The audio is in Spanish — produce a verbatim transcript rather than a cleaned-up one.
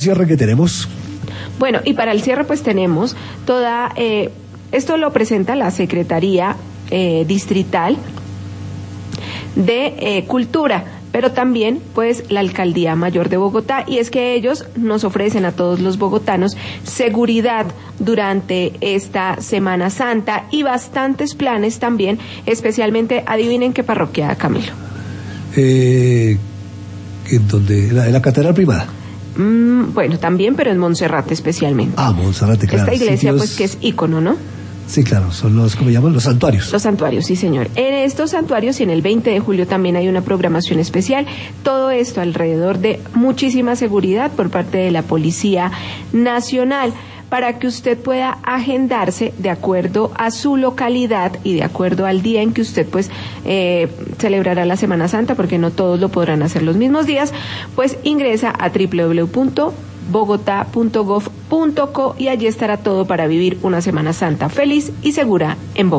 Cierre que tenemos. Bueno, y para el cierre pues tenemos toda, eh, esto lo presenta la Secretaría eh, Distrital de eh, Cultura, pero también pues la Alcaldía Mayor de Bogotá, y es que ellos nos ofrecen a todos los bogotanos seguridad durante esta Semana Santa y bastantes planes también, especialmente, adivinen qué parroquia, Camilo. Eh, ¿En dónde? ¿La, en la Catedral Primada? Mm, bueno, también, pero en Monserrate especialmente. Ah, Monserrate, claro. Esta iglesia, Sitios... pues, que es ícono, ¿no? Sí, claro, son los, ¿cómo llaman? Los santuarios. Los santuarios, sí, señor. En estos santuarios y en el veinte de julio también hay una programación especial. Todo esto alrededor de muchísima seguridad por parte de la Policía Nacional, para que usted pueda agendarse de acuerdo a su localidad y de acuerdo al día en que usted pues eh, celebrará la Semana Santa, porque no todos lo podrán hacer los mismos días. Pues ingresa a doble u doble u doble u punto bogotá punto gov punto co y allí estará todo para vivir una Semana Santa feliz y segura en Bogotá.